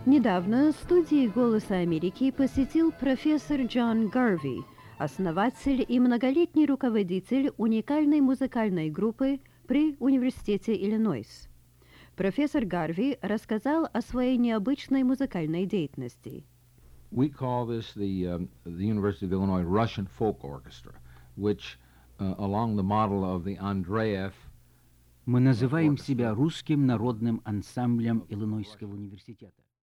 Недавно студии «Голоса Америки» посетил профессор Джон Гарви, основатель и многолетний руководитель уникальной музыкальной группы при Университете Иллинойс. Профессор Гарви рассказал о своей необычной музыкальной деятельности. We call this the University of Illinois Russian Folk Orchestra, which, along the model of the Andreev. Мы называем себя русским народным ансамблем Иллинойского университета.